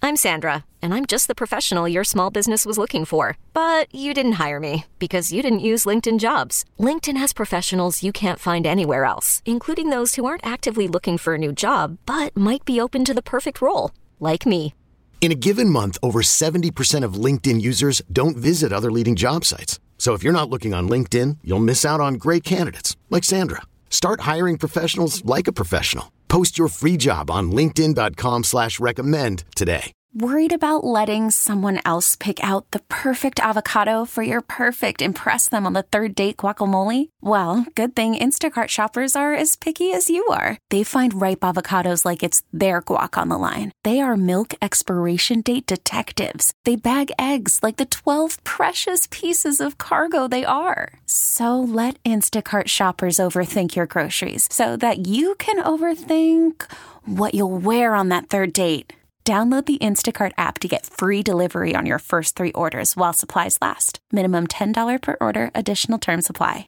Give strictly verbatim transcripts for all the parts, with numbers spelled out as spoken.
I'm Sandra, and I'm just the professional your small business was looking for. But you didn't hire me because you didn't use LinkedIn Jobs. LinkedIn has professionals you can't find anywhere else, including those who aren't actively looking for a new job, but might be open to the perfect role, like me. In a given month, over seventy percent of LinkedIn users don't visit other leading job sites. So if you're not looking on LinkedIn, you'll miss out on great candidates like Sandra. Start hiring professionals like a professional. Post your free job on linkedin.com slash recommend today. Worried about letting someone else pick out the perfect avocado for your perfect impress them on the third date guacamole? Well, good thing Instacart shoppers are as picky as you are. They find ripe avocados like it's their guac on the line. They are milk expiration date detectives. They bag eggs like the twelve precious pieces of cargo they are. So let Instacart shoppers overthink your groceries so that you can overthink what you'll wear on that third date. Download the Instacart app to get free delivery on your first three orders while supplies last. Minimum ten dollars per order. Additional terms apply.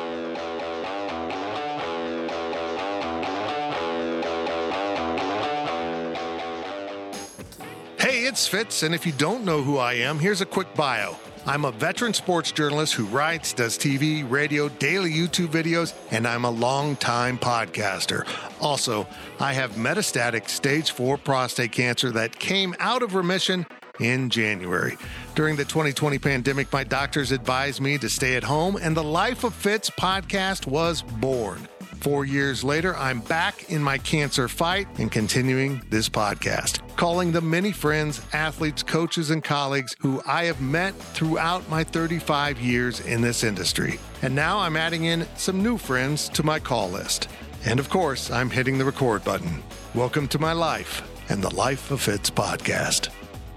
Hey, it's Fitz, and if you don't know who I am, here's a quick bio. I'm a veteran sports journalist who writes, does T V, radio, daily YouTube videos, and I'm a longtime podcaster. Also, I have metastatic stage four prostate cancer that came out of remission in January. During the twenty twenty pandemic, my doctors advised me to stay at home, and the Life of Fitz podcast was born. Four years later, I'm back in my cancer fight and continuing this podcast, calling the many friends, athletes, coaches, and colleagues who I have met throughout my thirty-five years in this industry. And now I'm adding in some new friends to my call list. And of course, I'm hitting the record button. Welcome to my life and the Life of Fitz podcast.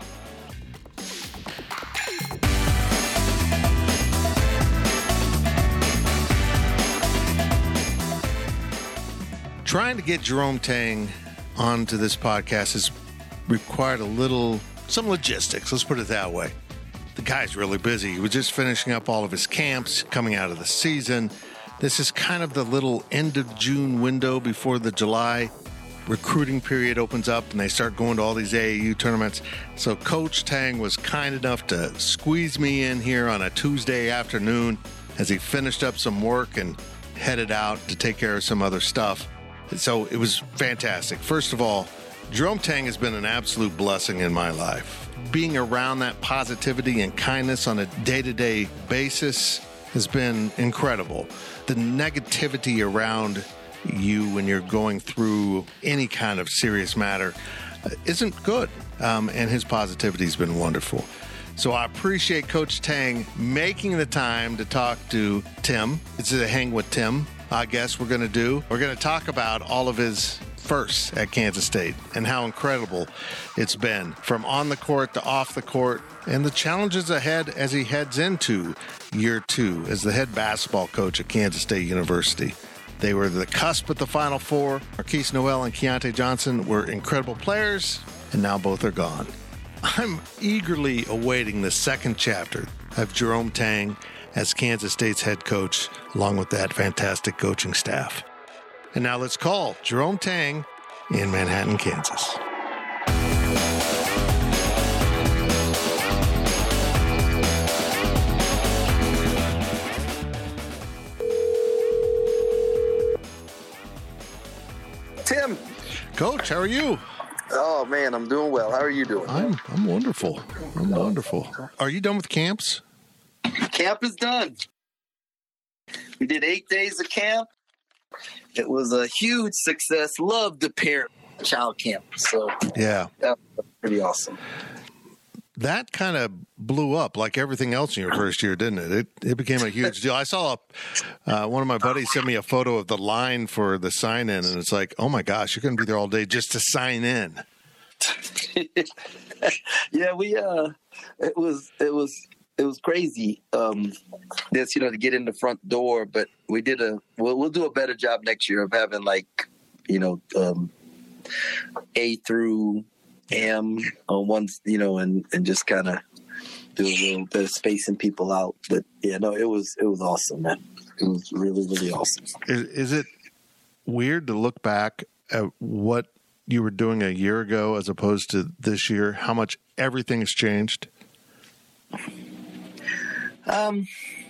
Trying to get Jerome Tang onto this podcast has required a little, some logistics, let's put it that way. The guy's really busy. He was just finishing up all of his camps, coming out of the season. This is kind of the little end of June window before the July recruiting period opens up and they start going to all these A A U tournaments. So Coach Tang was kind enough to squeeze me in here on a Tuesday afternoon as he finished up some work and headed out to take care of some other stuff. So it was fantastic. First of all, Jerome Tang has been an absolute blessing in my life. Being around that positivity and kindness on a day-to-day basis has been incredible. The negativity around you when you're going through any kind of serious matter isn't good, um, and his positivity has been wonderful. So I appreciate Coach Tang making the time to talk to Tim. It's a hang with Tim. I guess we're going to do. We're going to talk about all of his firsts at Kansas State and how incredible it's been from on the court to off the court and the challenges ahead as he heads into year two as the head basketball coach at Kansas State University. They were the cusp at the Final Four. Marquise Noel and Keontae Johnson were incredible players, and now both are gone. I'm eagerly awaiting the second chapter of Jerome Tang as Kansas State's head coach, along with that fantastic coaching staff. And now let's call Jerome Tang in Manhattan, Kansas. Tim. Coach, how are you? Oh, man, I'm doing well. How are you doing? I'm I'm wonderful. I'm wonderful. Are you done with camps? Camp is done. We did eight days of camp. It was a huge success. Loved the parent child camp. So yeah, that was pretty awesome. That kind of blew up like everything else in your first year, didn't it? It it became a huge deal. I saw uh, one of my buddies sent me a photo of the line for the sign-in, and it's like, oh my gosh, you're going to be there all day just to sign in. yeah, we uh, it was it was. It was crazy. Um, this, you know, to get in the front door, but we did a. We'll, we'll do a better job next year of having like, you know, um, A through M on one, you know, and, and just kind of do a little bit of spacing people out. But yeah, no, it was it was awesome, man. It was really really awesome. Is, is it weird to look back at what you were doing a year ago as opposed to this year? How much everything has changed? Um.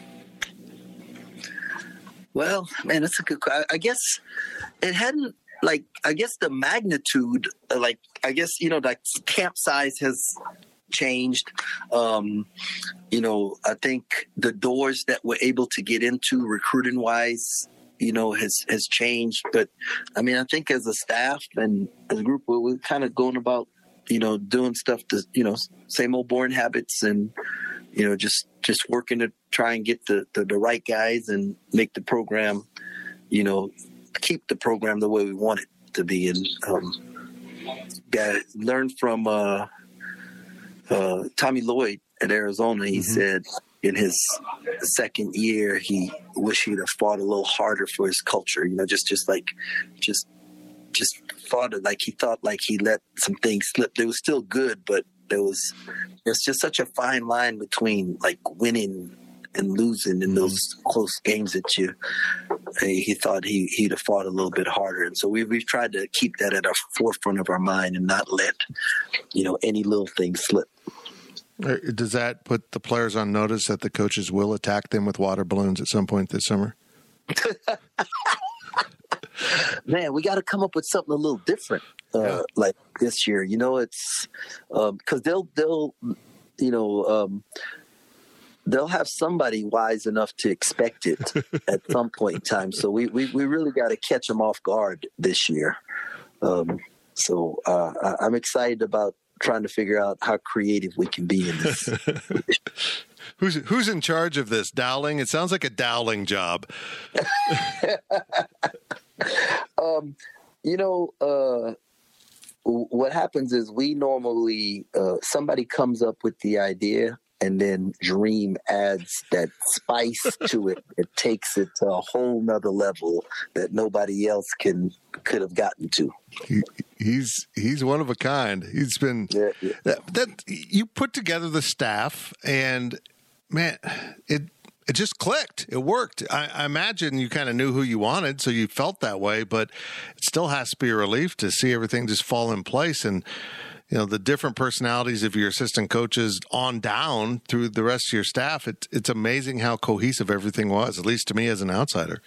Well, man, that's a good question. I guess it hadn't, like, I guess the magnitude, like, I guess, you know, like camp size has changed. Um, you know, I think the doors that we're able to get into recruiting wise, you know, has, has changed. But I mean, I think as a staff and as a group, we're, we're kind of going about, you know, doing stuff to, you know, same old boring habits and, you know, just, just working to try and get the, the, the right guys and make the program, you know, keep the program the way we want it to be. And um, got learn from uh, uh, Tommy Lloyd at Arizona. He mm-hmm. said in his second year, he wished he'd have fought a little harder for his culture. You know, just just like just just fought it like he thought like he let some things slip. They were still good, but there was there's just such a fine line between like winning and losing in those close games that you he thought he he'd have fought a little bit harder. And so we we've tried to keep that at our forefront of our mind and not let, you know, any little thing slip. Does that put the players on notice that the coaches will attack them with water balloons at some point this summer? Man, we got to come up with something a little different, uh, yeah. like this year. You know, it's because um, they'll they'll you know um, they'll have somebody wise enough to expect it at some point in time. So we we, we really got to catch them off guard this year. Um, so uh, I, I'm excited about trying to figure out how creative we can be in this. Who's who's in charge of this? Dowling? It sounds like a Dowling job. um, you know, uh, what happens is we normally uh, somebody comes up with the idea, and then Dream adds that spice to it. It takes it to a whole nother level that nobody else can could have gotten to. He, he's he's one of a kind. He's been yeah, yeah. That, that you put together the staff, and man, it it just clicked. It worked. I, I imagine you kind of knew who you wanted, so you felt that way. But it still has to be a relief to see everything just fall in place, and you know the different personalities of your assistant coaches on down through the rest of your staff. It's it's amazing how cohesive everything was, at least to me as an outsider.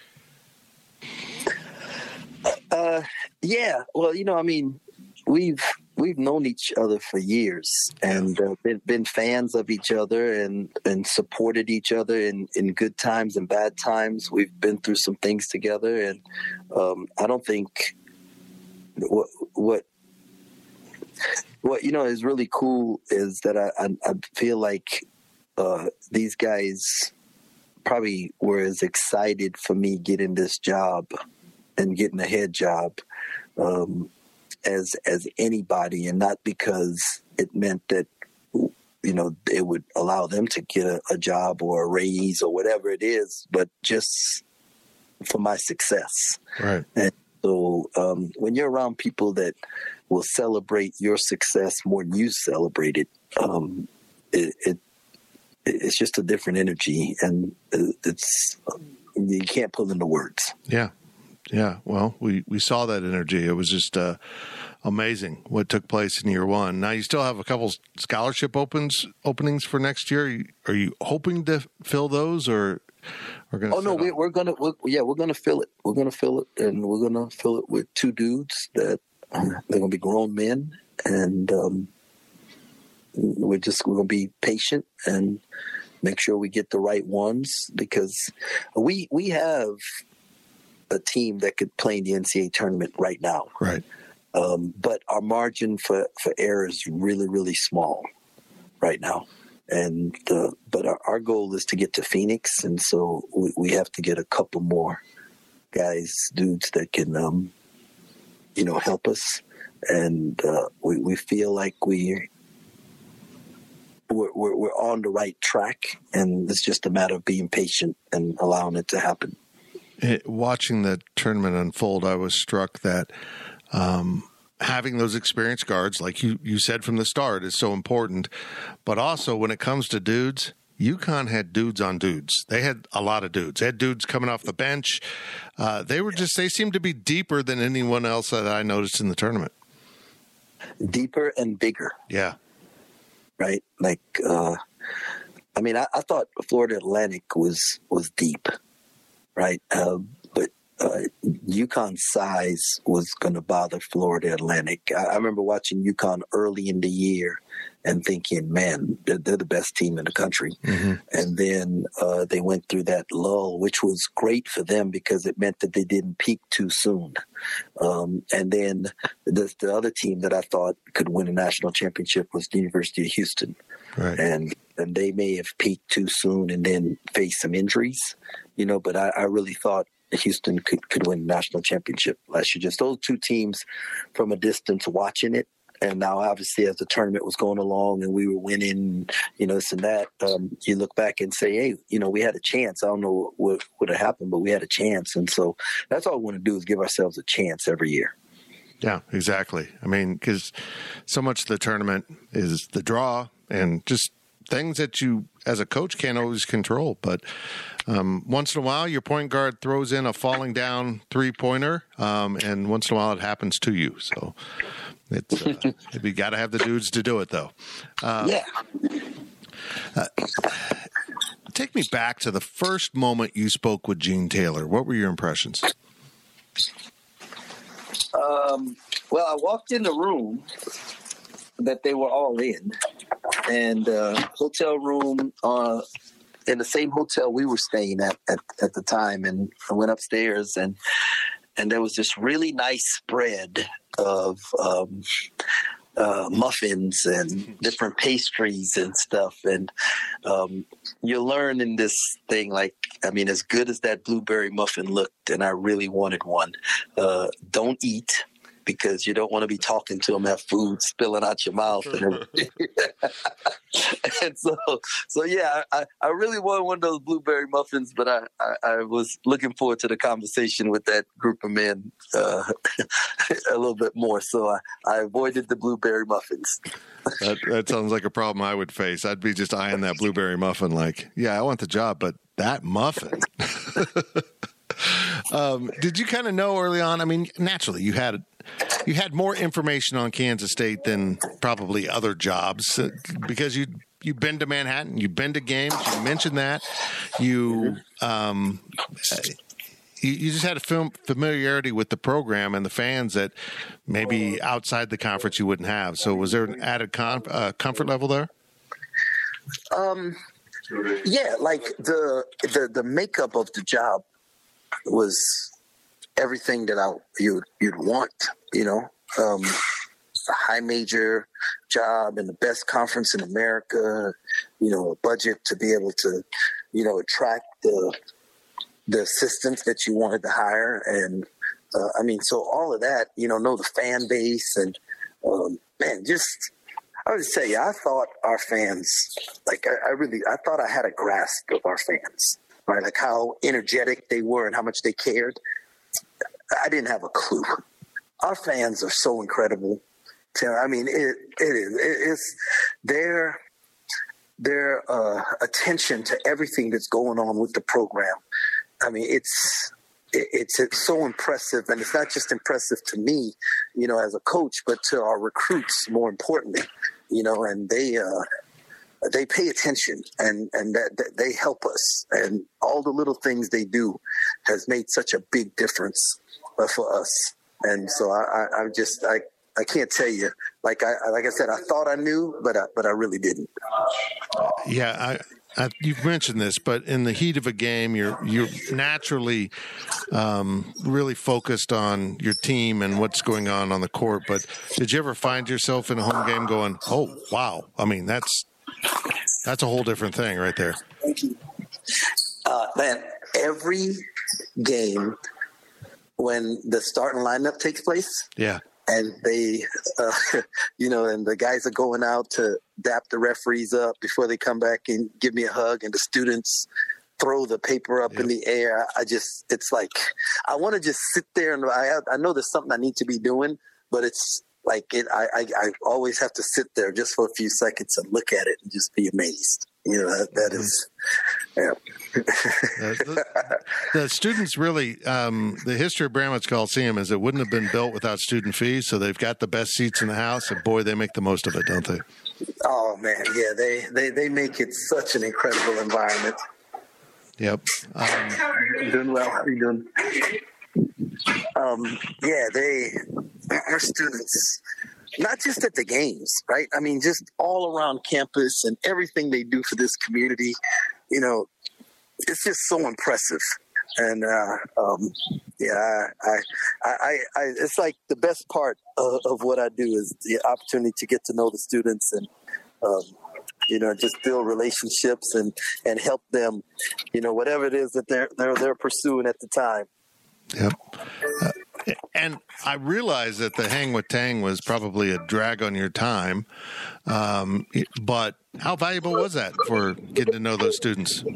Uh, yeah. Well, you know, I mean, we've we've known each other for years and uh, been been fans of each other and, and supported each other in, in good times and bad times. We've been through some things together, and um, I don't think what what what you know is really cool is that I I, I feel like uh, these guys probably were as excited for me getting this job and getting a head job um, as as anybody, and not because it meant that you know it would allow them to get a, a job or a raise or whatever it is, but just for my success. Right. And so um, when you're around people that will celebrate your success more than you celebrate it, um, it, it it's just a different energy, and it's you can't put into words. Yeah. Yeah, well, we, we saw that energy. It was just uh, amazing what took place in year one. Now, you still have a couple scholarship opens openings for next year. Are you, are you hoping to fill those, or we're going to? Oh no, we, we're going to. Yeah, we're going to fill it. We're going to fill it, and we're going to fill it with two dudes that uh, they're going to be grown men, and um, we're just we're going to be patient and make sure we get the right ones, because we we have a team that could play in the N C double A tournament right now. Right. Um, but our margin for, for error is really, really small right now. And, uh, but our, our goal is to get to Phoenix. And so we, we have to get a couple more guys, dudes that can, um, you know, help us. And, uh, we, we feel like we, we're, we're, we're on the right track, and it's just a matter of being patient and allowing it to happen. It, watching the tournament unfold, I was struck that um, having those experienced guards, like you, you said from the start, is so important. But also when it comes to dudes, UConn had dudes on dudes. They had a lot of dudes. They had dudes coming off the bench. Uh, they were just, they seemed to be deeper than anyone else that I noticed in the tournament. deeper and bigger. Yeah. Right. Like, uh, I mean, I, I thought Florida Atlantic was, was deep. Right. Uh, but uh, UConn's size was going to bother Florida Atlantic. I, I remember watching UConn early in the year and thinking, man, they're, they're the best team in the country. Mm-hmm. And then uh, they went through that lull, which was great for them because it meant that they didn't peak too soon. Um, and then the, the other team that I thought could win a national championship was the University of Houston. Right. And and they may have peaked too soon and then faced some injuries, you know, but I, I really thought Houston could, could win a national championship last year. Just those two teams from a distance watching it. And now, obviously, as the tournament was going along and we were winning, you know, this and that, um, you look back and say, hey, you know, we had a chance. I don't know what would have happened, but we had a chance. And so that's all we want to do is give ourselves a chance every year. Yeah, exactly. I mean, because so much of the tournament is the draw and just things that you, as a coach, can't always control. But um, once in a while, your point guard throws in a falling down three-pointer, um, and once in a while it happens to you. So it's uh, you got to have the dudes to do it, though. Uh, yeah. Uh, take me back to the first moment you spoke with Gene Taylor. What were your impressions? Um, well, I walked in the room that they were all in, and uh, hotel room uh, in the same hotel we were staying at, at at the time, and I went upstairs, and and there was this really nice spread of um, uh, muffins and different pastries and stuff, and um, you learn in this thing, like, I mean, as good as that blueberry muffin looked, and I really wanted one, uh, don't eat, because you don't want to be talking to them, have food spilling out your mouth and everything. And so, so yeah, I, I really wanted one of those blueberry muffins, but I, I, I was looking forward to the conversation with that group of men uh, a little bit more. So I, I avoided the blueberry muffins. That, that sounds like a problem I would face. I'd be just eyeing that blueberry muffin like, yeah, I want the job, but that muffin. um, did you kind of know early on? I mean, naturally, you had you had more information on Kansas State than probably other jobs uh, because you you've been to Manhattan, you've been to games. You mentioned that you um, you, you just had a film familiarity with the program and the fans that maybe outside the conference you wouldn't have. So, was there an added com- uh, comfort level there? Um, yeah, like the the the makeup of the job was everything that I you'd you'd want, you know, um, a high major job in the best conference in America, you know, a budget to be able to, you know, attract the the assistants that you wanted to hire, and uh, I mean, so all of that, you know, know the fan base, and um, man, just I would say, I thought our fans, like I, I really, I thought I had a grasp of our fans. Right, like how energetic they were and how much they cared. I didn't have a clue. Our fans are so incredible. I mean, it it is it, it's their their uh, attention to everything that's going on with the program. I mean, it's it, it's it's so impressive, and it's not just impressive to me, you know, as a coach, but to our recruits more importantly, you know, and they. Uh, They pay attention, and, and that, that they help us, and all the little things they do has made such a big difference uh, for us. And so I, I, I just I, I can't tell you. Like I like I said, I thought I knew, but I, but I really didn't. Yeah, I, I, you've mentioned this, but in the heat of a game, you're you're naturally um, really focused on your team and what's going on on the court. But did you ever find yourself in a home game going, "Oh, wow! I mean, that's." That's a whole different thing right there. Uh, man, every game when the starting lineup takes place, yeah, and they, uh, you know, and the guys are going out to dap the referees up before they come back and give me a hug, and the students throw the paper up yep. in the air. I just, it's like, I want to just sit there, and I, I know there's something I need to be doing, but it's, Like it, I, I, I always have to sit there just for a few seconds and look at it and just be amazed. you know, that, that is, yeah. the, the, the students really, um, the history of Bramlage Coliseum is it wouldn't have been built without student fees, so they've got the best seats in the house, and boy, they make the most of it, don't they? Oh, man, yeah, they, they, they make it such an incredible environment. Yep. Um, I'm doing well. How are you doing? Um, yeah, they, our students, not just at the games, right? I mean, just all around campus and everything they do for this community, you know, it's just so impressive. And, uh, um, yeah, I, I, I, I, it's like the best part of, of what I do is the opportunity to get to know the students and, um, you know, just build relationships and, and help them, you know, whatever it is that they're, they're, they're pursuing at the time. Yep. Uh, and I realize that the Hang with Tang was probably a drag on your time, um, but how valuable was that for getting to know those students?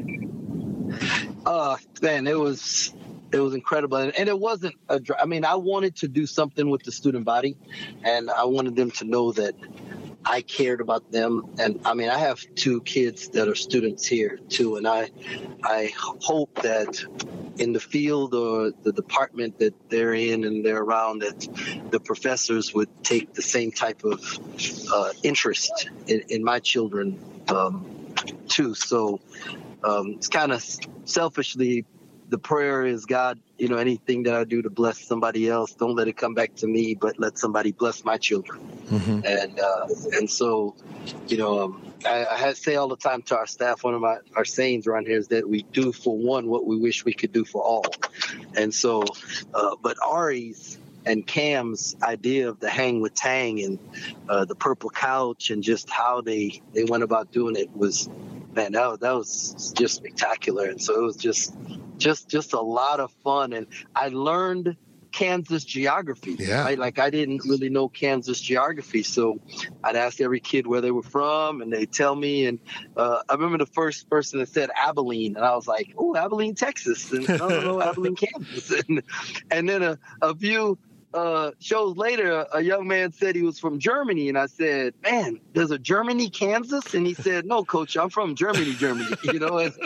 Uh, man, it was it was incredible, and, and it wasn't a. I mean, I wanted to do something with the student body, and I wanted them to know that I cared about them. And I mean, I have two kids that are students here too, and I I hope that in the field or the department that they're in and they're around, that the professors would take the same type of uh, interest in, in my children um, too. So um, it's kind of selfishly, the prayer is, God, you know, anything that I do to bless somebody else, don't let it come back to me, but let somebody bless my children. Mm-hmm. And uh, and so, you know, um, I, I had to say all the time to our staff, one of my our sayings around here is that we do for one what we wish we could do for all. And so, uh, but Ari's and Cam's idea of the Hang with Tang and uh, the purple couch and just how they, they went about doing it was, man, that was, that was just spectacular. And so it was just just just a lot of fun. And I learned Kansas geography. Yeah. Right? Like I didn't really know Kansas geography. So I'd ask every kid where they were from and they'd tell me. And uh, I remember the first person that said Abilene. And I was like, oh, Abilene, Texas. And no, no, no, Abilene, Kansas. And, and then a, a few uh, shows later, a young man said he was from Germany. And I said, man, there's a Germany, Kansas? And he said, no, coach, I'm from Germany, Germany. You know, and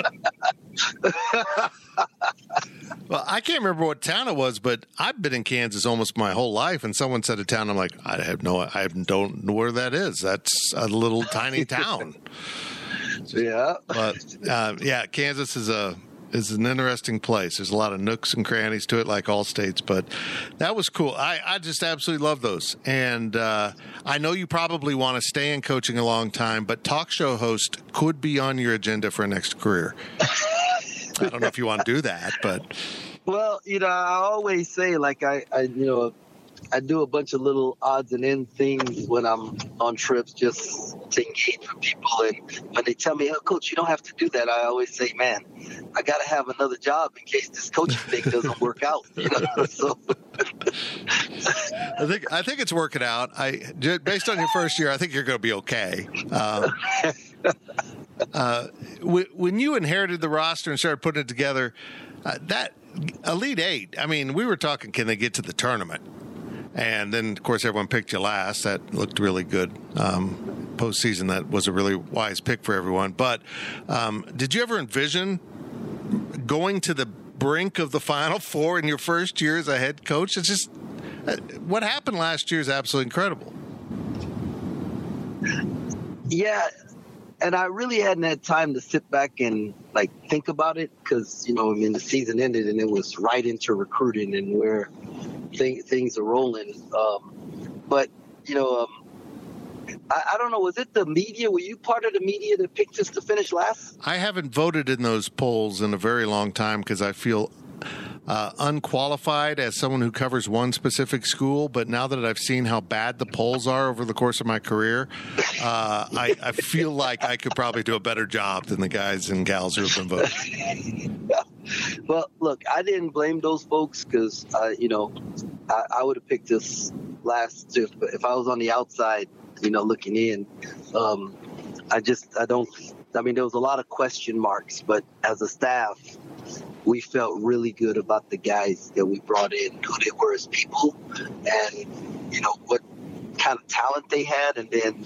well, I can't remember what town it was, but I've been in Kansas almost my whole life, and someone said a town, I'm like, I have no, I don't know where that is. That's a little tiny town. Yeah, but uh, yeah, Kansas is a is an interesting place. There's a lot of nooks and crannies to it, like all states. But that was cool. I, I just absolutely love those, and uh, I know you probably want to stay in coaching a long time, but talk show host could be on your agenda for a next career. I don't know if you want to do that, but. Well, you know, I always say, like, I, I, you know, I do a bunch of little odds and ends things when I'm on trips just to engage with people. And when they tell me, oh, coach, you don't have to do that, I always say, man, I got to have another job in case this coaching thing doesn't work out. You know? So. I think I think it's working out. I based on your first year, I think you're going to be okay. Um, uh, when you inherited the roster and started putting it together, uh, that Elite Eight, I mean, we were talking, can they get to the tournament? And then, of course, everyone picked you last. That looked really good. Um, postseason, that was a really wise pick for everyone. But um, did you ever envision going to the brink of the Final Four in your first year as a head coach? It's just uh, what happened last year is absolutely incredible. Yeah. And I really hadn't had time to sit back and like think about it because, you know, I mean, the season ended and it was right into recruiting and where th- things are rolling. Um, but, you know, um, I, I don't know. Was it the media? Were you part of the media that picked us to finish last? I haven't voted in those polls in a very long time because I feel uh, unqualified as someone who covers one specific school. But now that I've seen how bad the polls are over the course of my career, uh, I, I feel like I could probably do a better job than the guys and gals who have been voting. Well, look, I didn't blame those folks because, uh, you know, I, I would have picked this last if, if I was on the outside, you know, looking in. Um, I just, I don't, I mean, there was a lot of question marks, but as a staff, we felt really good about the guys that we brought in, who they were as people, and, you know, what kind of talent they had. And then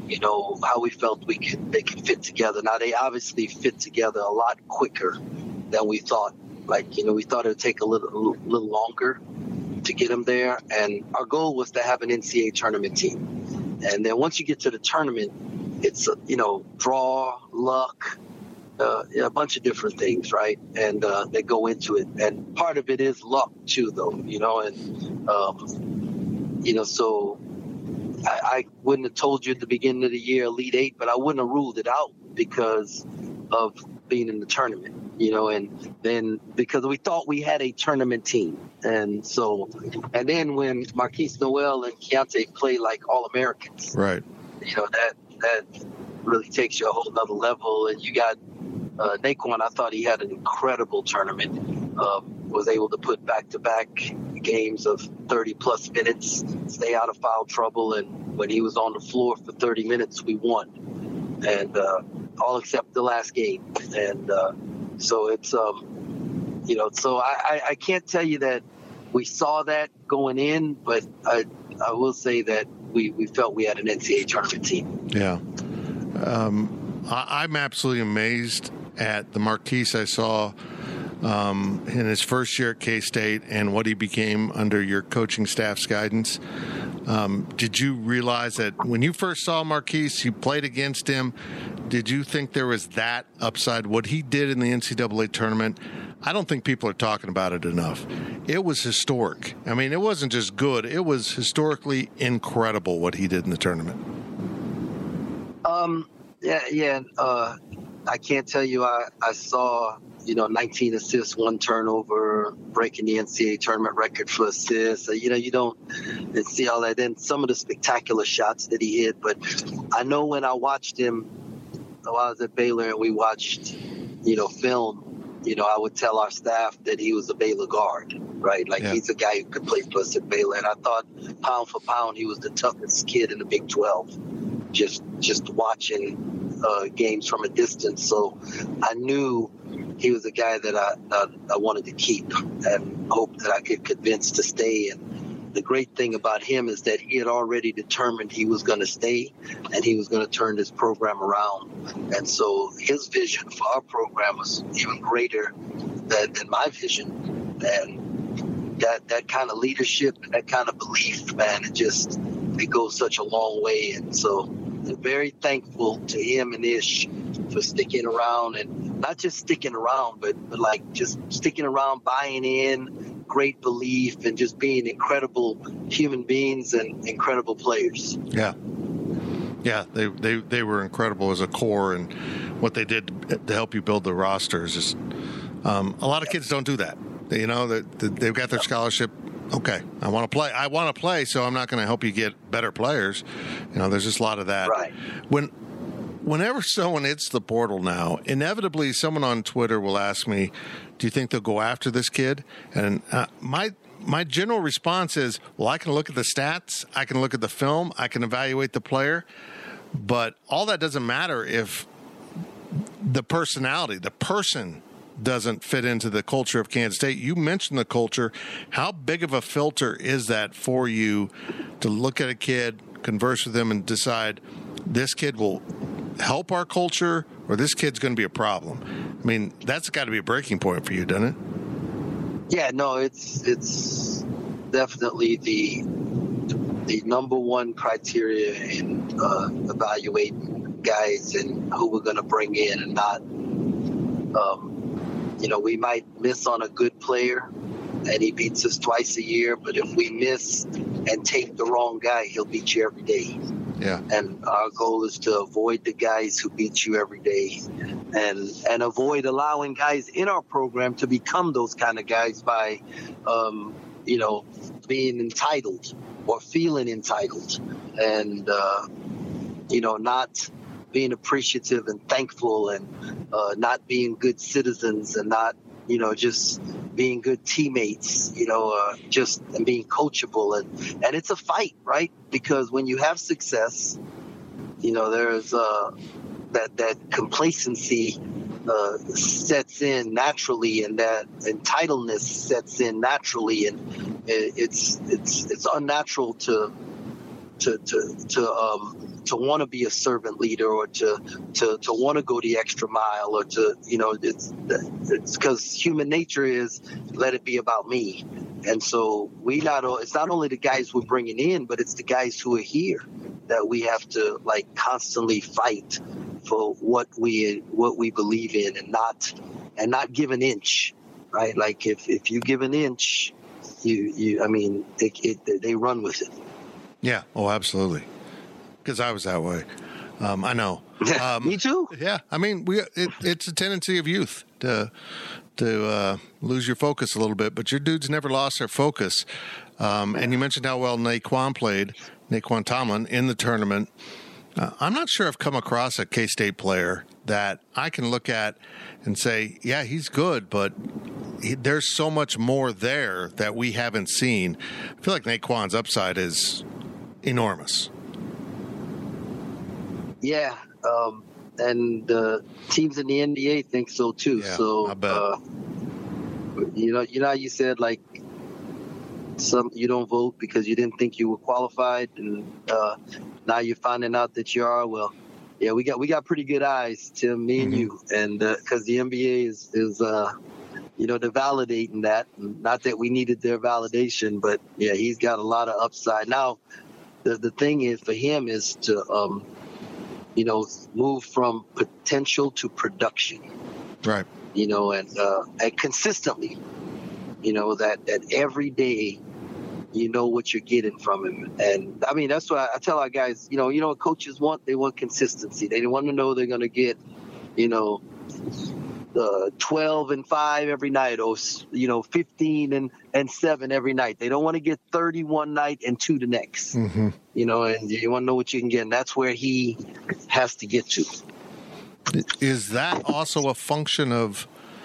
you know, how we felt we could they could fit together. Now they obviously fit together a lot quicker than we thought. Like, you know, we thought it would take a little a little longer to get them there, and our goal was to have an N C double A tournament team. And then once you get to the tournament, it's, you know, draw, luck, uh, a bunch of different things, right? And uh, they go into it. And part of it is luck, too, though, you know. And, um, you know, so I, I wouldn't have told you at the beginning of the year Elite Eight, but I wouldn't have ruled it out because of being in the tournament, you know, and then because we thought we had a tournament team. And so, and then when Markquis Nowell and Keontae play like All-Americans, right, you know, that that really takes you a whole nother level. And you got uh, Naquan. I thought he had an incredible tournament. Uh, was able to put back-to-back games of thirty plus minutes, stay out of foul trouble, and when he was on the floor for thirty minutes, we won, and uh, all except the last game. And uh, so it's um, you know, so I, I, I can't tell you that we saw that going in, but I I will say that we, we felt we had an N C double A tournament team. Yeah. Um, I, I'm absolutely amazed at the Markquis I saw um, in his first year at K-State and what he became under your coaching staff's guidance. Um, did you realize that when you first saw Markquis, you played against him, did you think there was that upside? What he did in the N C double A tournament, I don't think people are talking about it enough. It was historic. I mean, it wasn't just good. It was historically incredible what he did in the tournament. Um, yeah, yeah. Uh, I can't tell you I, I saw, you know, nineteen assists, one turnover, breaking the N C double A tournament record for assists. You know, you don't see all that. Then some of the spectacular shots that he hit. But I know when I watched him while I was at Baylor and we watched, you know, film, you know, I would tell our staff that he was a Baylor guard, right? Like, yeah. He's a guy who could play for us at Baylor. And I thought, pound for pound, he was the toughest kid in the Big twelve, just just watching uh, games from a distance. So I knew he was a guy that I, I, I wanted to keep and hoped that I could convince to stay. And the great thing about him is that he had already determined he was going to stay and he was going to turn this program around. And so his vision for our program was even greater than, than my vision. And that, that kind of leadership, that kind of belief, man, it just, it goes such a long way. And so I'm very thankful to him and Ish for sticking around, and not just sticking around, but, but like just sticking around, buying in, great belief, and just being incredible human beings and incredible players. Yeah. Yeah, they, they, they were incredible as a core, and what they did to help you build the roster is just um, a lot of kids don't do that. You know, they, they've got their scholarship. Okay, I want to play. I want to play, so I'm not going to help you get better players. You know, there's just a lot of that. Right. When, whenever someone hits the portal now, inevitably someone on Twitter will ask me, "Do you think they'll go after this kid?" And uh, my my general response is, "Well, I can look at the stats, I can look at the film, I can evaluate the player, but all that doesn't matter if the personality, the person." doesn't fit into the culture of Kansas State. You mentioned the culture. How big of a filter is that for you to look at a kid, converse with them, and decide this kid will help our culture or this kid's going to be a problem? I mean, that's got to be a breaking point for you, doesn't it? Yeah, no, it's it's definitely the the number one criteria in uh, evaluating guys and who we're going to bring in and not. Um, You know, we might miss on a good player and he beats us twice a year, but if we miss and take the wrong guy, he'll beat you every day. Yeah. And our goal is to avoid the guys who beat you every day and and avoid allowing guys in our program to become those kind of guys by, um, you know, being entitled or feeling entitled and, uh, you know, not being appreciative and thankful and uh, not being good citizens and not, you know, just being good teammates, you know, uh, just and being coachable. And, and it's a fight, right? Because when you have success, you know, there's uh, that, that complacency uh, sets in naturally and that entitledness sets in naturally. And it, it's, it's, it's unnatural to, to, to, to, um, to want to be a servant leader or to to to want to go the extra mile or to, you know, it's it's because human nature is let it be about me. And so we not it's not only the guys we're bringing in, but it's the guys who are here that we have to like constantly fight for what we what we believe in and not and not give an inch, right? Like if, if you give an inch, you you I mean it, it, they run with it. Yeah. Oh, absolutely. Because I was that way. Um, I know. Um, Me too. Yeah. I mean, we it, it's a tendency of youth to to uh, lose your focus a little bit, but your dudes never lost their focus. Um, and you mentioned how well Naquan played, Naquan Tomlin, in the tournament. Uh, I'm not sure I've come across a K-State player that I can look at and say, yeah, he's good, but he, there's so much more there that we haven't seen. I feel like Naquan's upside is enormous. Yeah, um, and the teams in the N B A think so too. Yeah, so, I bet. Uh, you know, you know, how you said like some you don't vote because you didn't think you were qualified, and uh, now you're finding out that you are. Well, yeah, we got we got pretty good eyes, Tim, me and mm-hmm. you, and because uh, the N B A is is uh, you know they're validating that. Not that we needed their validation, but yeah, he's got a lot of upside. Now, the the thing is for him is to um, you know move from potential to production, right? You know, and uh, and consistently, you know that that every day. You know what you're getting from him. And I mean, that's why I tell our guys, you know, you know what coaches want? They want consistency. They want to know they're going to get, you know, uh, twelve and five every night or, you know, fifteen and, and seven every night. They don't want to get thirty one night and two the next, mm-hmm. you know, and you want to know what you can get. And that's where he has to get to. Is that also a function of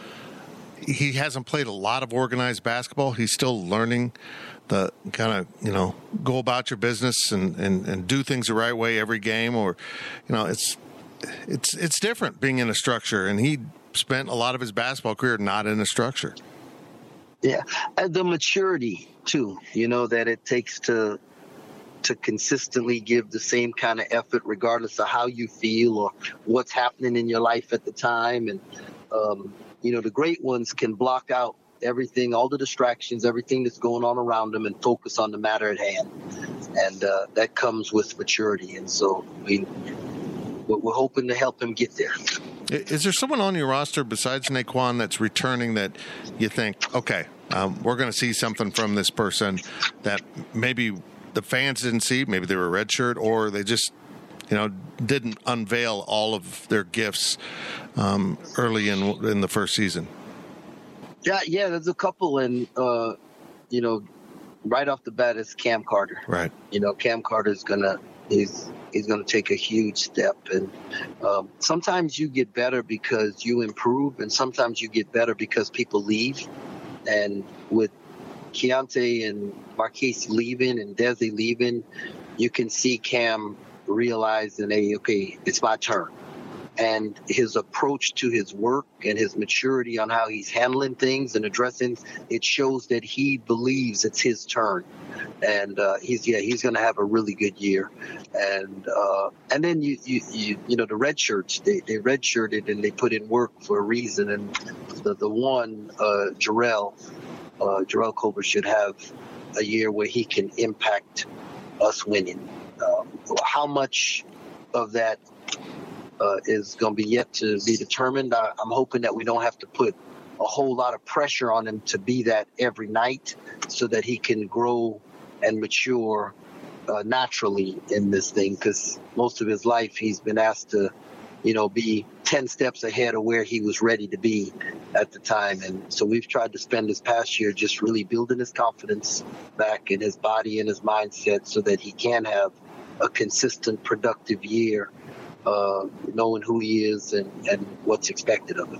he hasn't played a lot of organized basketball? He's still learning the kind of, you know, go about your business and, and, and do things the right way every game, or, you know, it's it's it's different being in a structure, and he spent a lot of his basketball career not in a structure. Yeah, and the maturity too, you know, that it takes to to consistently give the same kind of effort regardless of how you feel or what's happening in your life at the time. And um, you know, the great ones can block out everything, all the distractions, everything that's going on around them, and focus on the matter at hand. And uh, that comes with maturity. And so we, we're hoping to help him get there. Is there someone on your roster besides Naquan that's returning that you think, okay, um, we're going to see something from this person that maybe the fans didn't see, maybe they were a redshirt, or they just, you know, didn't unveil all of their gifts um, early in in the first season? Yeah, yeah, there's a couple, and uh, you know, right off the bat is Cam Carter. Right. You know, Cam Carter's gonna he's he's gonna take a huge step, and um, sometimes you get better because you improve, and sometimes you get better because people leave. And with Keontae and Marquise leaving and Desi leaving, you can see Cam realizing, hey, okay, it's my turn. And his approach to his work and his maturity on how he's handling things and addressing, it shows that he believes it's his turn. And uh, he's yeah he's going to have a really good year. And uh, and then you you you, you know the red shirts, they they red shirted and they put in work for a reason. And the the one uh, Jarrell uh, Jarrell Colbert should have a year where he can impact us winning. Um, how much of that Uh, is going to be yet to be determined. I, I'm hoping that we don't have to put a whole lot of pressure on him to be that every night, so that he can grow and mature uh, naturally in this thing, because most of his life he's been asked to, you know, be ten steps ahead of where he was ready to be at the time. And so we've tried to spend this past year just really building his confidence back in his body and his mindset, so that he can have a consistent, productive year, Uh, knowing who he is and, and what's expected of him.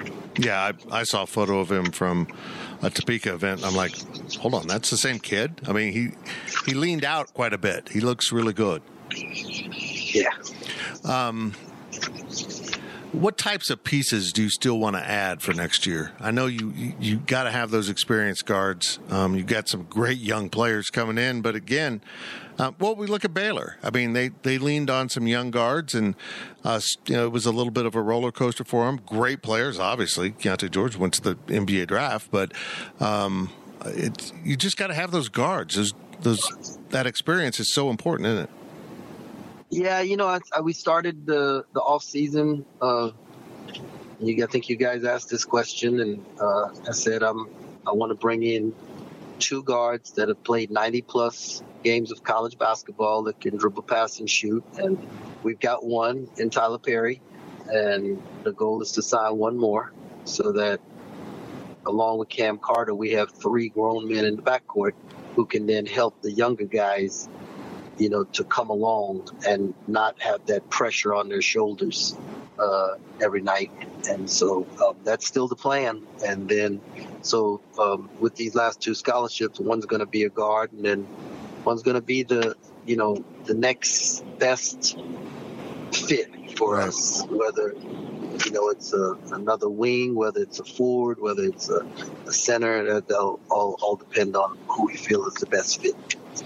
Yeah, I, I saw a photo of him from a Topeka event. I'm like, hold on, that's the same kid? I mean, he he leaned out quite a bit. He looks really good. Yeah. Um, What types of pieces do you still want to add for next year? I know you you, you got to have those experienced guards. Um, you've got some great young players coming in, but again, uh, well, we look at Baylor. I mean, they, they leaned on some young guards, and uh, you know it was a little bit of a roller coaster for them. Great players, obviously. Keontae George went to the N B A draft, but um, it you just got to have those guards. Those those that experience is so important, isn't it? Yeah, you know, I, I, we started the the off season. Uh, you, I think you guys asked this question, and uh, I said I'm I want to bring in two guards that have played ninety plus games of college basketball that can dribble, pass, and shoot. And we've got one in Tyler Perry, and the goal is to sign one more, so that along with Cam Carter, we have three grown men in the backcourt who can then help the younger guys, you know, to come along and not have that pressure on their shoulders uh, every night. And so um, that's still the plan. And then, so um, with these last two scholarships, one's going to be a guard, and then one's going to be the, you know, the next best fit for right. us, whether, you know, it's a, another wing, whether it's a forward, whether it's a, a center, they'll all, all depend on who we feel is the best fit.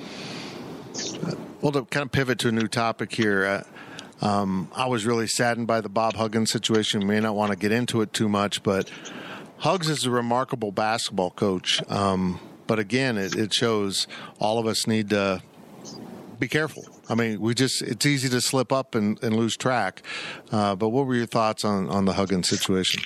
Well, to kind of pivot to a new topic here, uh, um, I was really saddened by the Bob Huggins situation. We may not want to get into it too much, but Hugs is a remarkable basketball coach. Um, but again, it, it shows all of us need to be careful. I mean, we just it's easy to slip up and, and lose track. Uh, but what were your thoughts on, on the Huggins situation?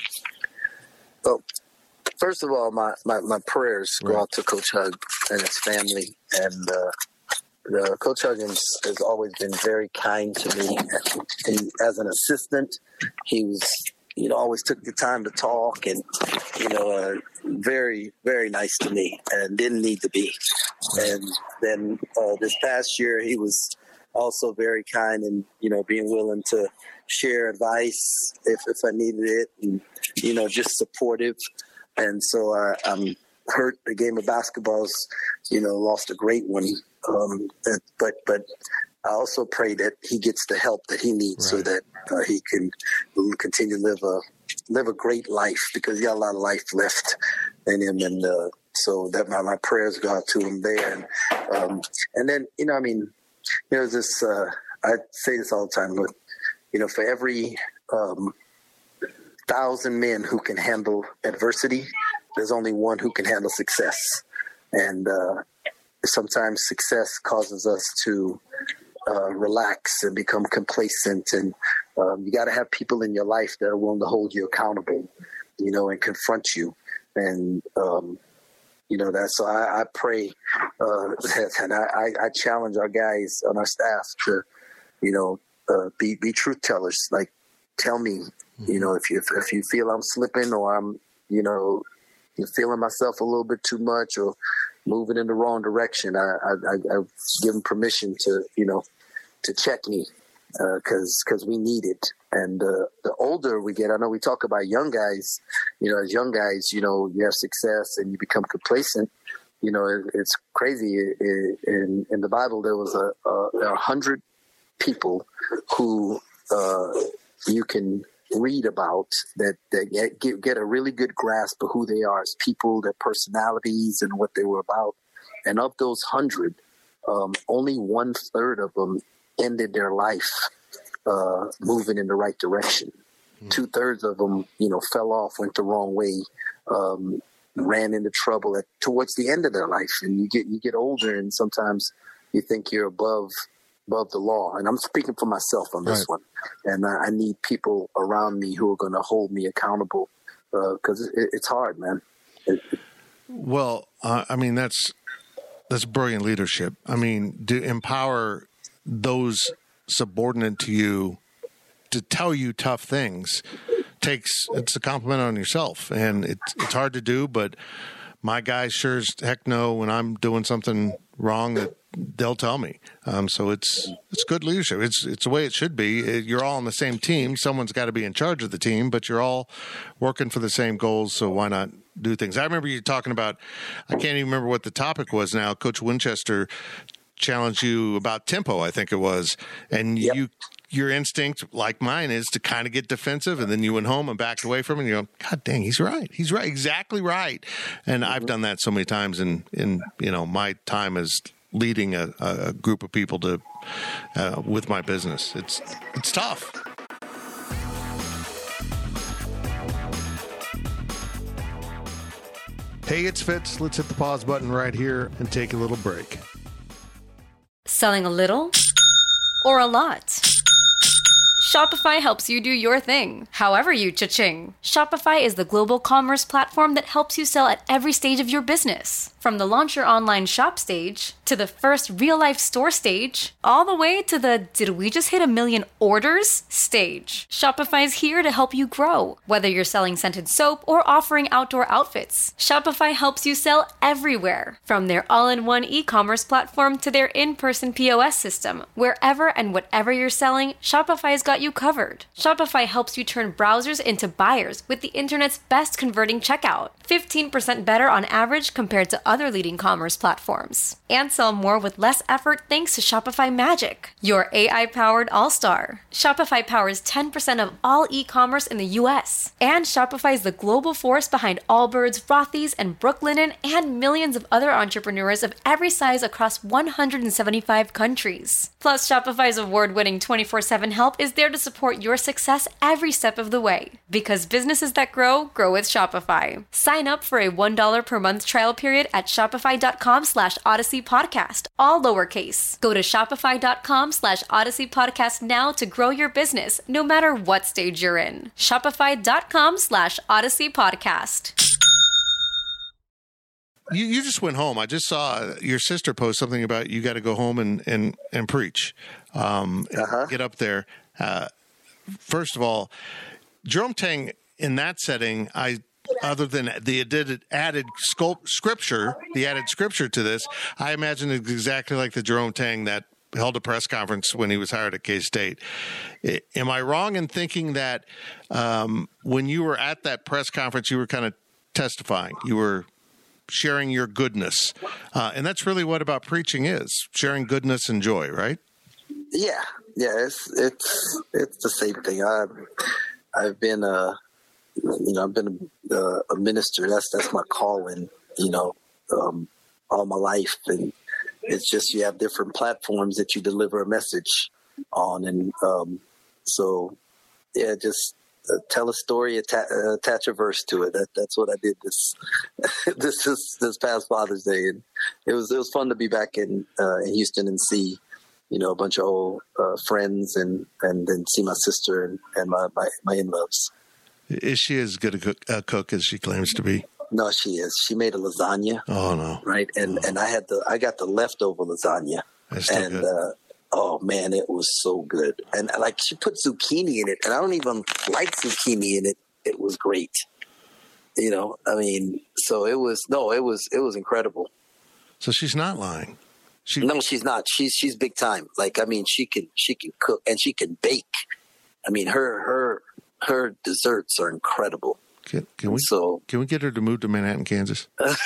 Well, first of all, my, my, my prayers go right. out to Coach Hugg and his family, and uh, The, Coach Huggins has always been very kind to me. He, as an assistant, he was, you know, always took the time to talk, and, you know, uh, very, very nice to me, and didn't need to be. And then uh, this past year, he was also very kind and, you know, being willing to share advice if, if I needed it, and, you know, just supportive. And so uh, I'm hurt. The game of basketball's, you know, lost a great one. Um, but but I also pray that he gets the help that he needs, right. so that uh, he can continue to live a live a great life, because he got a lot of life left in him, and uh, so that my, my prayers go out to him there. And um, and then you know, I mean, there's this. Uh, I say this all the time, but you know, for every um, thousand men who can handle adversity, there's only one who can handle success, and. Uh, Sometimes success causes us to uh, relax and become complacent, and um, you got to have people in your life that are willing to hold you accountable, you know, and confront you. And um, you know that. So I, I pray, uh, and I, I challenge our guys on our staff to, you know, uh, be be truth tellers. Like, tell me, mm-hmm. you know, if you if you feel I'm slipping, or I'm, you know, feeling myself a little bit too much, or moving in the wrong direction, I, I, I give them permission to, you know, to check me, because uh, because we need it. And uh, the older we get, I know we talk about young guys, you know, as young guys, you know, you have success and you become complacent. You know, it, it's crazy. It, it, in in the Bible, there was a, a, there are a hundred people who uh, you can read about that, that get, get a really good grasp of who they are as people, their personalities, and what they were about. And of those hundred, um, only one third of them ended their life uh, moving in the right direction. Mm-hmm. Two thirds of them, you know, fell off, went the wrong way, um, ran into trouble at towards the end of their life. And you get you get older, and sometimes you think you're above. above the law. And I'm speaking for myself on this right. one. And I, I need people around me who are going to hold me accountable, because uh, it, it's hard, man. It, it, well, uh, I mean, that's, that's brilliant leadership. I mean, to empower those subordinate to you to tell you tough things takes, it's a compliment on yourself. And it's, it's hard to do, but my guys sure as heck know when I'm doing something wrong that they'll tell me. Um, so it's it's good leadership. It's it's the way it should be. You're all on the same team. Someone's got to be in charge of the team, but you're all working for the same goals. So why not do things? I remember you talking about, I can't even remember what the topic was now. Coach Winchester challenged you about tempo, I think it was, and yep. you your instinct, like mine is, to kind of get defensive, and then you went home and backed away from it, and you go, God dang, he's right. He's right. Exactly right. And mm-hmm. I've done that so many times in, in you know, my time as leading a, a group of people to uh, with my business. It's it's tough. Hey, it's Fitz. Let's hit the pause button right here and take a little break. Selling a little or a lot? Shopify helps you do your thing, however you cha-ching. Shopify is the global commerce platform that helps you sell at every stage of your business. From the launch your online shop stage, to the first real-life store stage, all the way to the did we just hit a million orders stage. Shopify is here to help you grow. Whether you're selling scented soap or offering outdoor outfits, Shopify helps you sell everywhere. From their all-in-one e-commerce platform to their in-person P O S system, wherever and whatever you're selling, Shopify's got you covered. Shopify helps you turn browsers into buyers with the internet's best converting checkout. fifteen percent better on average compared to other leading commerce platforms. And sell more with less effort thanks to Shopify Magic, your A I-powered all-star. Shopify powers ten percent of all e-commerce in the U S. And Shopify is the global force behind Allbirds, Rothy's, and Brooklinen, and millions of other entrepreneurs of every size across one hundred seventy-five countries. Plus, Shopify's award-winning twenty-four seven help is there to support your success every step of the way. Because businesses that grow, grow with Shopify. Sign up for a one dollar per month trial period at shopify.com slash Odyssey Podcast, all lowercase. Go to shopify.com slash Odyssey Podcast now to grow your business, no matter what stage you're in. Shopify.com slash Odyssey Podcast. You, you just went home. I just saw your sister post something about you got to go home and, and, and preach. Um, uh-huh. Get up there. Uh, first of all, Jerome Tang, in that setting, I other than the added, added sculpt, scripture, the added scripture to this, I imagine it's exactly like the Jerome Tang that held a press conference when he was hired at K-State. I, am I wrong in thinking that um, when you were at that press conference, you were kind of testifying? You were sharing your goodness. Uh, and that's really what about preaching is, sharing goodness and joy, right? Yeah. Yeah, it's it's it's the same thing. I've I've been a you know I've been a, a minister. That's that's my calling. You know, um, all my life, and it's just you have different platforms that you deliver a message on, and um, so yeah, just uh, tell a story, atta- uh, attach a verse to it. That, that's what I did this this this this past Father's Day, and it was it was fun to be back in uh, in Houston and see. You know, a bunch of old uh, friends and, and then see my sister and, and my, my, my in-laws. Is she as good a cook, a cook as she claims to be? No, she is. She made a lasagna. Oh, no. Right. And oh. and I had the, I got the leftover lasagna. That's still and, good. Uh, oh, man, it was so good. And like she put zucchini in it, and I don't even like zucchini in it. It was great. You know, I mean, so it was, no, it was, it was incredible. So she's not lying. She, no, she's not. She's she's big time. Like I mean, she can she can cook and she can bake. I mean, her her her desserts are incredible. Can, can we so can we get her to move to Manhattan, Kansas? uh,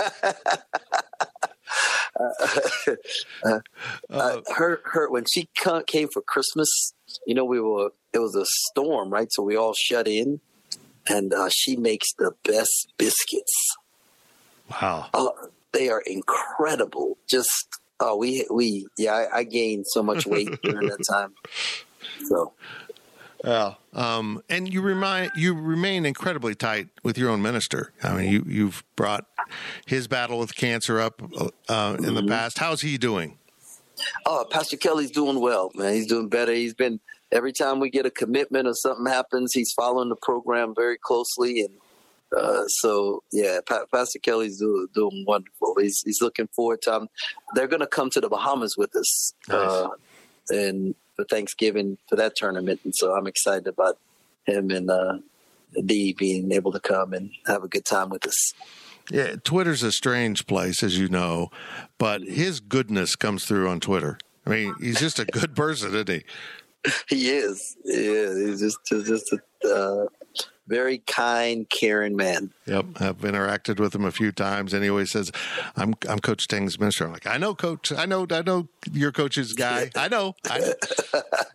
uh, uh, her her when she came for Christmas, you know, we were it was a storm, right? So we all shut in, and uh, she makes the best biscuits. Wow. Uh, they are incredible. Just. Oh, we, we, yeah, I, I gained so much weight during that time. So, yeah. Um, and you remind, you remain incredibly tight with your own minister. I mean, you, you've brought his battle with cancer up uh, in mm-hmm. the past. How's he doing? Oh, Pastor Kelly's doing well, man. He's doing better. He's been, every time we get a commitment or something happens, he's following the program very closely. And, Uh, so yeah, pa- Pastor Kelly's do, doing wonderful. He's he's looking forward to. Um, they're going to come to the Bahamas with us, nice. uh, and for Thanksgiving for that tournament. And so I'm excited about him and uh, Dee being able to come and have a good time with us. Yeah, Twitter's a strange place, as you know, but his goodness comes through on Twitter. I mean, he's just a good person, isn't he? He is. Yeah, he's just just a. Uh, Very kind, caring man. Yep, I've interacted with him a few times, and he always says, "I'm I'm Coach Tang's minister." I'm like, "I know, Coach. I know. I know you're Coach's guy. I know." I know.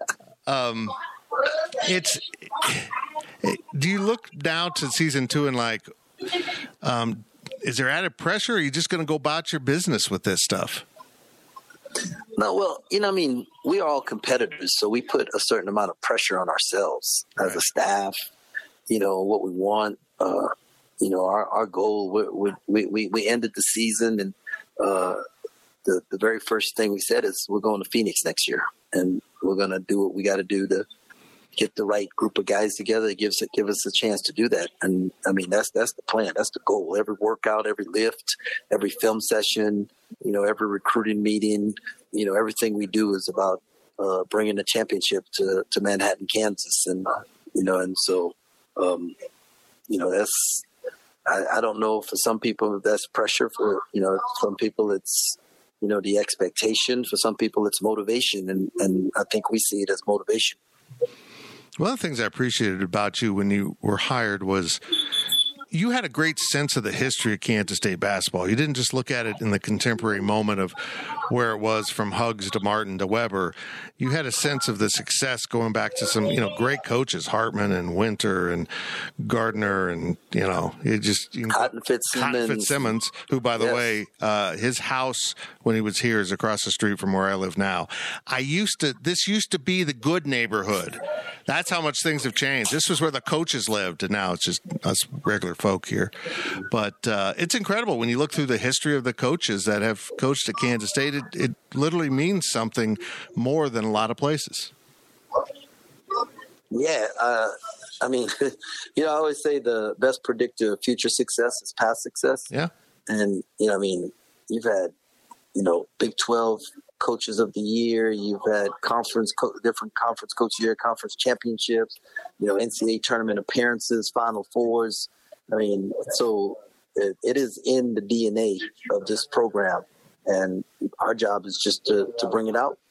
Um, it's. Do you look now to season two and like, um, is there added pressure? Or are you just going to go about your business with this stuff? No, well, you know, I mean, we are all competitors, so we put a certain amount of pressure on ourselves as a staff. You know, what we want. Uh, you know, our our goal. We we we, we ended the season, and uh, the the very first thing we said is we're going to Phoenix next year, and we're going to do what we got to do to get the right group of guys together that gives it give us a chance to do that. And I mean, that's that's the plan. That's the goal. Every workout, every lift, every film session, you know, every recruiting meeting, you know, everything we do is about uh, bringing a championship to, to Manhattan, Kansas. And, uh, you know, and so, um, you know, that's, I, I don't know, for some people that's pressure. For, you know, some people it's, you know, the expectation. For some people it's motivation. And, and I think we see it as motivation. One of the things I appreciated about you when you were hired was you had a great sense of the history of Kansas State basketball. You didn't just look at it in the contemporary moment of where it was from Huggs to Martin to Weber. You had a sense of the success going back to some, you know, great coaches, Hartman and Winter and Gardner and, you know, it just you Cotton Fitzsimmons. Cotton Fitzsimmons, who, by the Yes. way, uh, his house when he was here is across the street from where I live now. I used to, this used to be the good neighborhood. That's how much things have changed. This was where the coaches lived, and now it's just us regular folk here. But uh, it's incredible when you look through the history of the coaches that have coached at Kansas State. It, it literally means something more than a lot of places. Yeah, uh, I mean, you know, I always say the best predictor of future success is past success. Yeah. And, you know, I mean, you've had, you know, Big twelve coaches of the year. You've had conference, co- different conference coach of the year, conference championships, you know, N C double A tournament appearances, Final Fours. I mean, so it, it is in the D N A of this program. And our job is just to, to bring it out.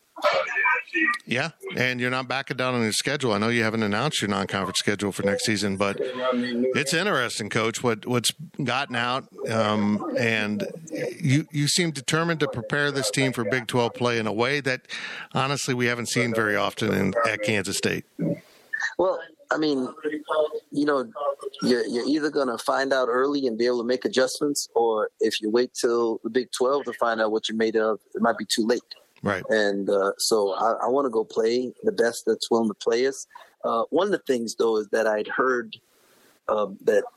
Yeah, and you're not backing down on your schedule. I know you haven't announced your non-conference schedule for next season, but it's interesting, Coach, what, what's gotten out. Um, and you you seem determined to prepare this team for Big twelve play in a way that, honestly, we haven't seen very often in, at Kansas State. Well, I mean, you know, you're, you're either going to find out early and be able to make adjustments, or if you wait till the Big twelve to find out what you're made of, it might be too late. Right. And uh, so I, I want to go play the best that's willing to play us. Uh, one of the things, though, is that I'd heard uh, that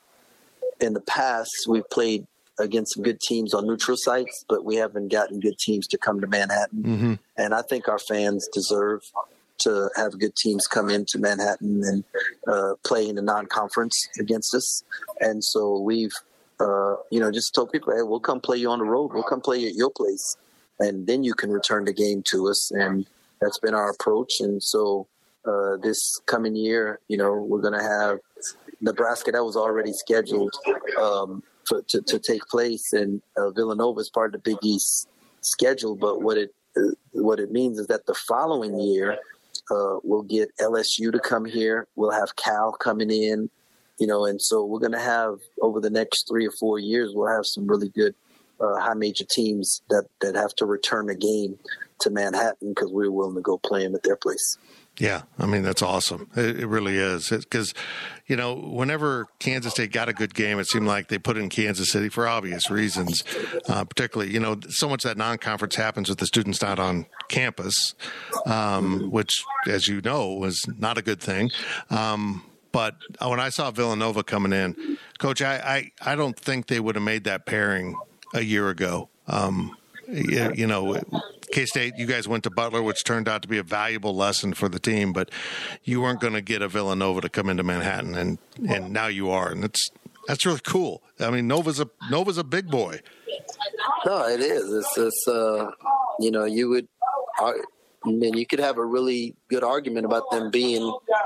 in the past we've played against some good teams on neutral sites, but we haven't gotten good teams to come to Manhattan. Mm-hmm. And I think our fans deserve to have good teams come into Manhattan and uh, play in the non-conference against us. And so we've, uh, you know, just told people, hey, we'll come play you on the road. We'll come play you at your place. And then you can return the game to us. And that's been our approach. And so uh, this coming year, you know, we're going to have Nebraska. That was already scheduled um, for, to, to take place. And uh, Villanova is part of the Big East schedule. But what it uh, what it means is that the following year, uh, we'll get L S U to come here. We'll have Cal coming in, you know, and so we're going to have over the next three or four years, we'll have some really good Uh, high major teams that, that have to return a game to Manhattan because we're willing to go play them at their place. Yeah, I mean, that's awesome. It, it really is. Because, you know, whenever Kansas State got a good game, it seemed like they put it in Kansas City for obvious reasons. Uh, particularly, you know, so much that non-conference happens with the students not on campus, um, which, as you know, was not a good thing. Um, but when I saw Villanova coming in, Coach, I, I, I don't think they would have made that pairing a year ago. Um, you, you know, K-State, you guys went to Butler, which turned out to be a valuable lesson for the team, but you weren't going to get a Villanova to come into Manhattan, and, and now you are. And it's, that's really cool. I mean, Nova's a, Nova's a big boy. No, it is. It's, it's uh, you know, you would, I mean, you could have a really good argument about them being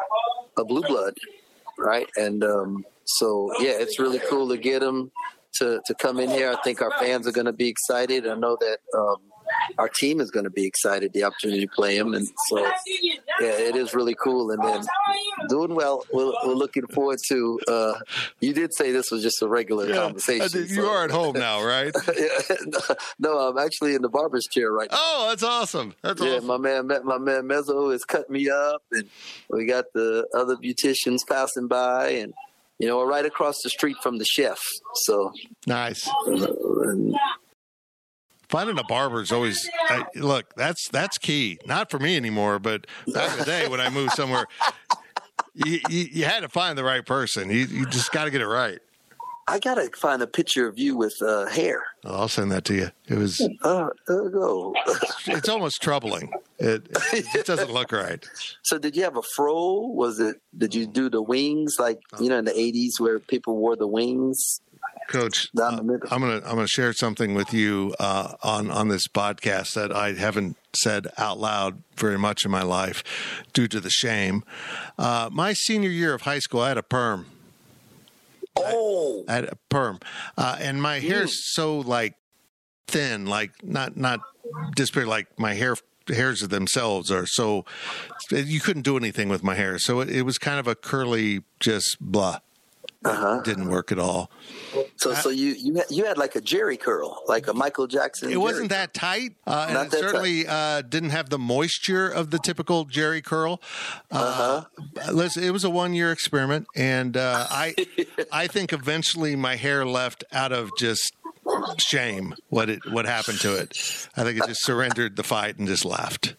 a blue blood, right? And um, so, yeah, it's really cool to get them to, to come in here. I think our fans are going to be excited. I know that, um, our team is going to be excited, the opportunity to play him. And so, yeah, it is really cool. And then doing well, we're, we're looking forward to, uh, you did say this was just a regular yeah, conversation. You so. are at home now, right? yeah, no, I'm actually in the barber's chair right now. Oh, that's awesome. That's yeah, awesome. my man, my man Mezzo is cutting me up, and we got the other beauticians passing by, and you know, we're right across the street from the chef. So nice. Uh, and, Finding a barber is always I, look. That's that's key. Not for me anymore, but back in the day when I moved somewhere, you, you, you had to find the right person. You, you just got to get it right. I gotta find a picture of you with uh, hair. Oh, I'll send that to you. It was. Uh, there we go. It's almost troubling. It, it doesn't look right. So, did you have a fro? Was it? Did you do the wings like you know in the eighties where people wore the wings? Coach, uh, I'm gonna I'm gonna share something with you uh, on on this podcast that I haven't said out loud very much in my life due to the shame. Uh, my senior year of high school, I had a perm. Oh, I had a perm, uh, and my mm. hair's so like thin, like not not disappear. Like my hair hairs themselves are so you couldn't do anything with my hair. So it, it was kind of a curly, just blah. Uh-huh. Didn't work at all. So, I, so you you had, you had like a Jerry curl, like a Michael Jackson. It Jerry wasn't curl. that tight, uh, and Not it that certainly uh, didn't have the moisture of the typical Jerry curl. Uh, uh-huh. Listen, it was a one-year experiment, and uh, I I think eventually my hair left out of just shame what it what happened to it. I think it just surrendered the fight and just left.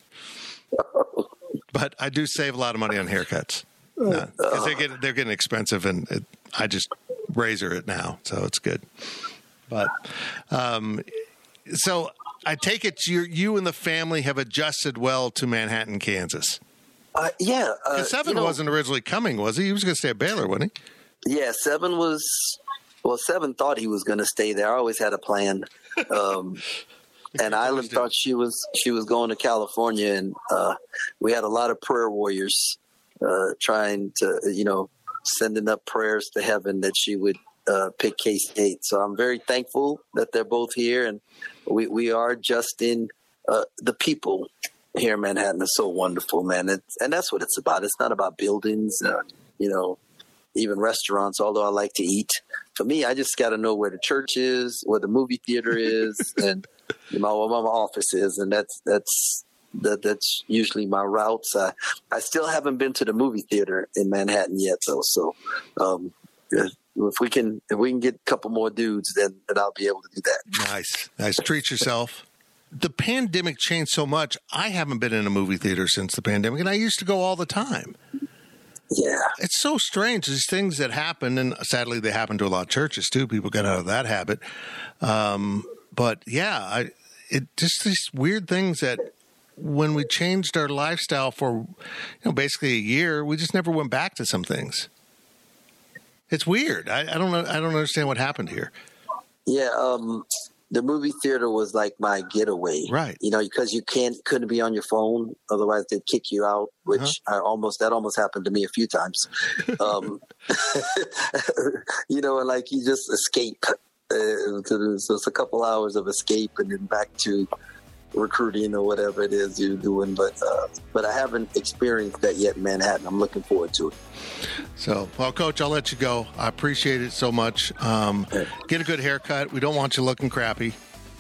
But I do save a lot of money on haircuts. Because no, they get they're getting expensive, and it, I just razor it now, so it's good. But um, so I take it you you and the family have adjusted well to Manhattan, Kansas. Uh, yeah, because uh, Seven you know, wasn't originally coming, was he? He was going to stay at Baylor, wasn't he? Yeah, Seven was. Well, Seven thought he was going to stay there. I always had a plan. Um, and Island thought she was she was going to California, and uh, we had a lot of prayer warriors. Uh, trying to, you know, sending up prayers to heaven that she would uh, pick K-State. So I'm very thankful that they're both here, and we, we are just in uh, the people here in Manhattan are so wonderful, man. It's, and that's what it's about. It's not about buildings, uh, you know, even restaurants, although I like to eat. For me, I just got to know where the church is, where the movie theater is, and you know, where my office is, and that's that's That that's usually my routes. I, I still haven't been to the movie theater in Manhattan yet, though. So, um, if, if we can, if we can get a couple more dudes, then, then I'll be able to do that. Nice, nice. Treat yourself. The pandemic changed so much. I haven't been in a movie theater since the pandemic, and I used to go all the time. Yeah, it's so strange. These things that happen, and sadly, they happen to a lot of churches too. People get out of that habit. Um, but yeah, I, it just these weird things that. When we changed our lifestyle for, you know, basically a year, we just never went back to some things. It's weird. I, I don't know. I don't understand what happened here. Yeah, um, the movie theater was like my getaway, right? You know, because you can't couldn't be on your phone, otherwise they'd kick you out. Which uh-huh. I almost that almost happened to me a few times. um, you know, and like you just escape. Uh, so it's a couple hours of escape, and then back to. Recruiting or whatever it is you're doing, but uh, but I haven't experienced that yet in Manhattan. I'm looking forward to it. So, well, Coach, I'll let you go. I appreciate it so much. Um, get a good haircut. We don't want you looking crappy.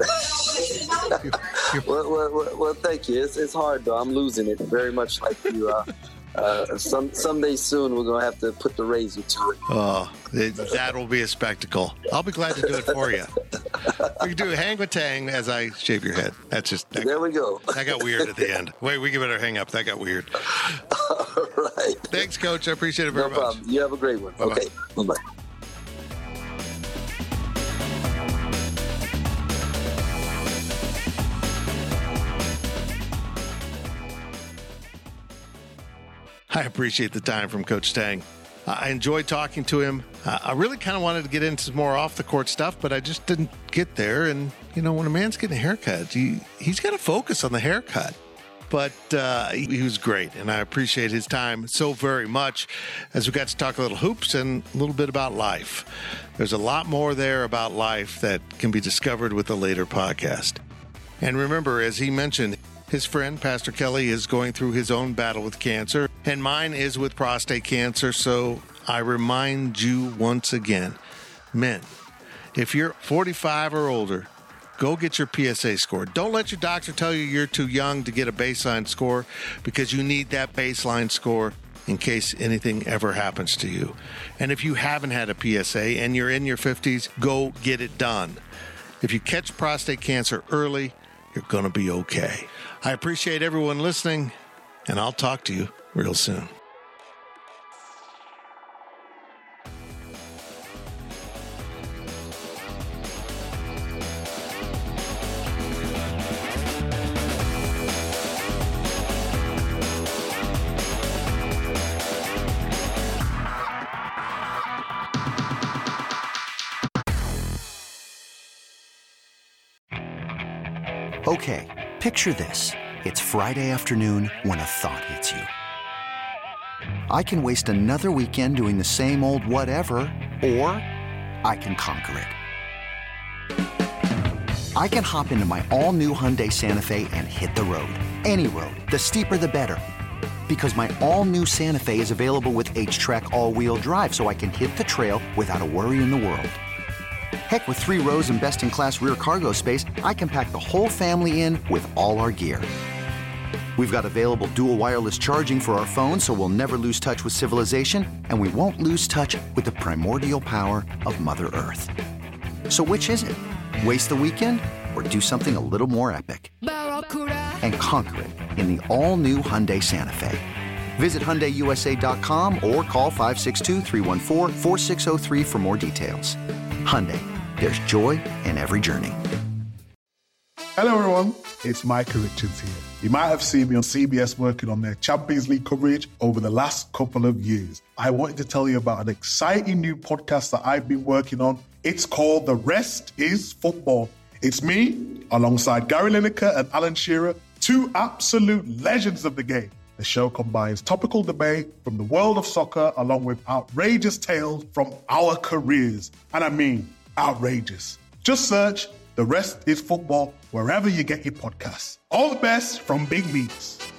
well, well, well, well, thank you. It's, it's hard, though. I'm losing it very much like you are. Uh, some someday soon we're gonna have to put the razor to it. Oh, it, that will be a spectacle. I'll be glad to do it for you. We can do a hang with Tang as I shave your head. That's just that, there we go. That got weird at the end. Wait, we can better hang up. That got weird. All right. Thanks, Coach. I appreciate it very no problem. much. You have a great one. Bye-bye. Okay. Bye bye. I appreciate the time from Coach Tang. Uh, I enjoyed talking to him. Uh, I really kind of wanted to get into some more off-the-court stuff, but I just didn't get there. And, you know, when a man's getting a haircut, he, he's got to focus on the haircut. But uh, he, he was great, and I appreciate his time so very much as we got to talk a little hoops and a little bit about life. There's a lot more there about life that can be discovered with a later podcast. And remember, as he mentioned, his friend, Pastor Kelly, is going through his own battle with cancer, and mine is with prostate cancer. So I remind you once again, men, if you're forty-five or older, go get your P S A score. Don't let your doctor tell you you're too young to get a baseline score, because you need that baseline score in case anything ever happens to you. And if you haven't had a P S A and you're in your fifties, go get it done. If you catch prostate cancer early, you're going to be okay. I appreciate everyone listening, and I'll talk to you real soon. Okay, picture this. It's Friday afternoon when a thought hits you. I can waste another weekend doing the same old whatever, or I can conquer it. I can hop into my all-new Hyundai Santa Fe and hit the road. Any road. The steeper, the better. Because my all-new Santa Fe is available with H-Track all-wheel drive, so I can hit the trail without a worry in the world. Heck, with three rows and best-in-class rear cargo space, I can pack the whole family in with all our gear. We've got available dual wireless charging for our phones, so we'll never lose touch with civilization, and we won't lose touch with the primordial power of Mother Earth. So which is it? Waste the weekend or do something a little more epic? And conquer it in the all-new Hyundai Santa Fe. Visit Hyundai U S A dot com or call five six two, three one four, four six zero three for more details. Hyundai, there's joy in every journey. Hello everyone, it's Micah Richards here. You might have seen me on C B S working on their Champions League coverage over the last couple of years. I wanted to tell you about an exciting new podcast that I've been working on. It's called The Rest is Football. It's me, alongside Gary Lineker and Alan Shearer, two absolute legends of the game. The show combines topical debate from the world of soccer along with outrageous tales from our careers. And I mean outrageous. Just search The Rest is Football wherever you get your podcasts. All the best from Big Meats.